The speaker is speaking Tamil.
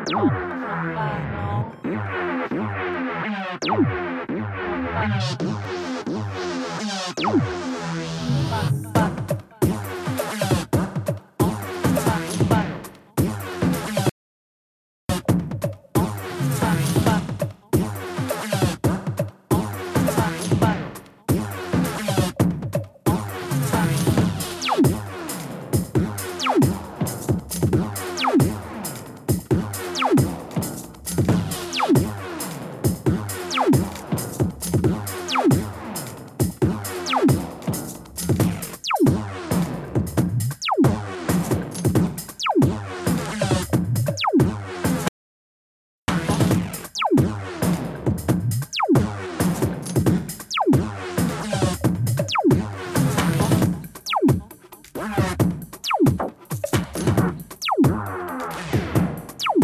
ของน้องปางเนาะน้องปาง